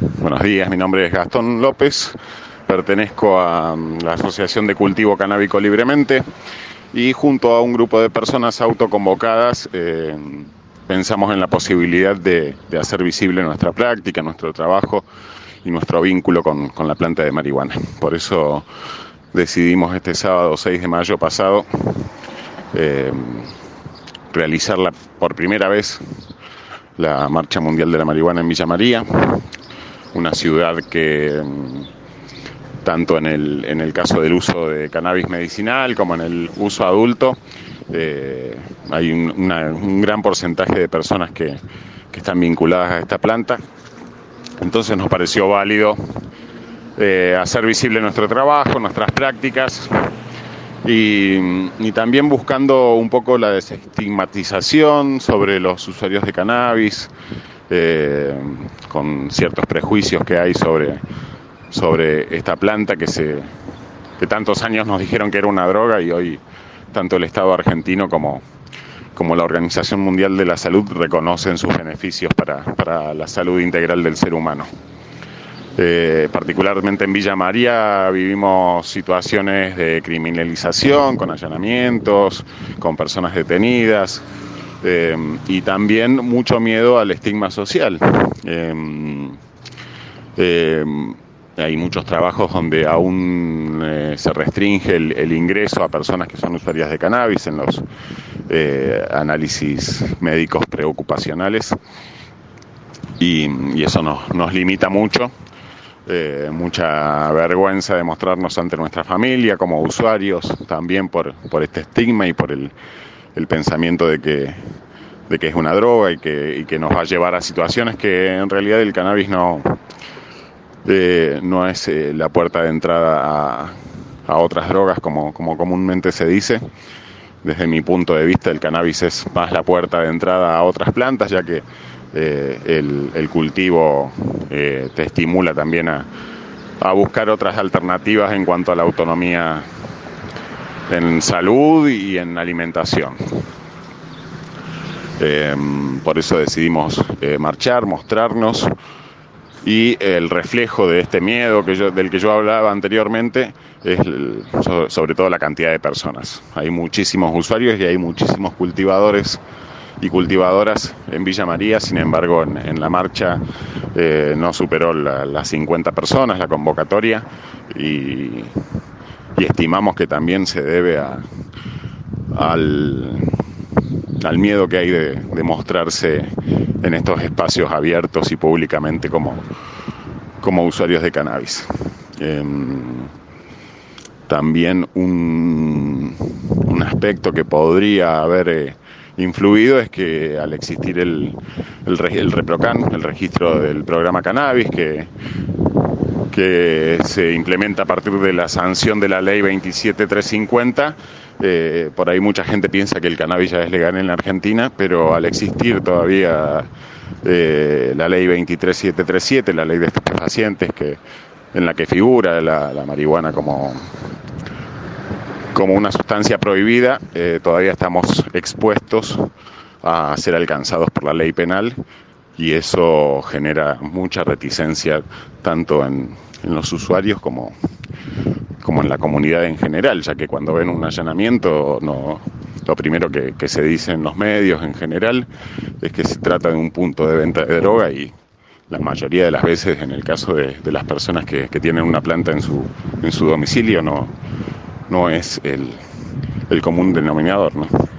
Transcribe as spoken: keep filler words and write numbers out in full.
Buenos días, mi nombre es Gastón López, pertenezco a la Asociación de Cultivo Canábico Libremente y junto a un grupo de personas autoconvocadas eh, pensamos en la posibilidad de, de hacer visible nuestra práctica, nuestro trabajo y nuestro vínculo con, con la planta de marihuana. Por eso decidimos este sábado seis de mayo pasado eh, realizarla por primera vez la Marcha Mundial de la Marihuana en Villa María, una ciudad que tanto en el, en el caso del uso de cannabis medicinal como en el uso adulto eh, hay un, una, un gran porcentaje de personas que, que están vinculadas a esta planta. Entonces nos pareció válido eh, hacer visible nuestro trabajo, nuestras prácticas y, y también buscando un poco la desestigmatización sobre los usuarios de cannabis, eh, con ciertos prejuicios que hay sobre, sobre esta planta que, se, que tantos años nos dijeron que era una droga y hoy tanto el Estado argentino como, como la Organización Mundial de la Salud reconocen sus beneficios para, para la salud integral del ser humano. Eh, particularmente en Villa María vivimos situaciones de criminalización, con allanamientos, con personas detenidas eh, y también mucho miedo al estigma social. Eh, eh, hay muchos trabajos donde aún eh, se restringe el, el ingreso a personas que son usuarias de cannabis en los eh, análisis médicos preocupacionales y, y eso nos, nos limita mucho. Eh, mucha vergüenza de mostrarnos ante nuestra familia como usuarios, también por, por este estigma y por el, el pensamiento de que, de que es una droga y que, y que nos va a llevar a situaciones que en realidad el cannabis no, eh, no es eh, la puerta de entrada a, a otras drogas como, como comúnmente se dice. Desde mi punto de vista el cannabis es más la puerta de entrada a otras plantas, ya que Eh, el, el cultivo eh, te estimula también a, a buscar otras alternativas en cuanto a la autonomía en salud y en alimentación. Eh, por eso decidimos eh, marchar, mostrarnos y el reflejo de este miedo que yo, del que yo hablaba anteriormente es el, sobre todo la cantidad de personas. Hay muchísimos usuarios y hay muchísimos cultivadores y cultivadoras en Villa María. Sin embargo, en, en la marcha eh, no superó la, las cincuenta personas la convocatoria y, y estimamos que también se debe a, al, al miedo que hay de, de mostrarse en estos espacios abiertos y públicamente como, como usuarios de cannabis. Eh, también un, un aspecto que podría haber eh, influido es que al existir el, el, el ReproCan, el registro del programa cannabis, que, que se implementa a partir de la sanción de la ley veintisiete mil trescientos cincuenta, eh, por ahí mucha gente piensa que el cannabis ya es legal en la Argentina, pero al existir todavía eh, la ley veintitrés mil setecientos treinta y siete, la ley de estupefacientes, que, en la que figura la, la marihuana como... como una sustancia prohibida, eh, todavía estamos expuestos a ser alcanzados por la ley penal y eso genera mucha reticencia tanto en, en los usuarios como, como en la comunidad en general, ya que cuando ven un allanamiento no, lo primero que, que se dice en los medios en general es que se trata de un punto de venta de droga y la mayoría de las veces en el caso de, de las personas que, que tienen una planta en su, en su domicilio no no es el, el común denominador, ¿no?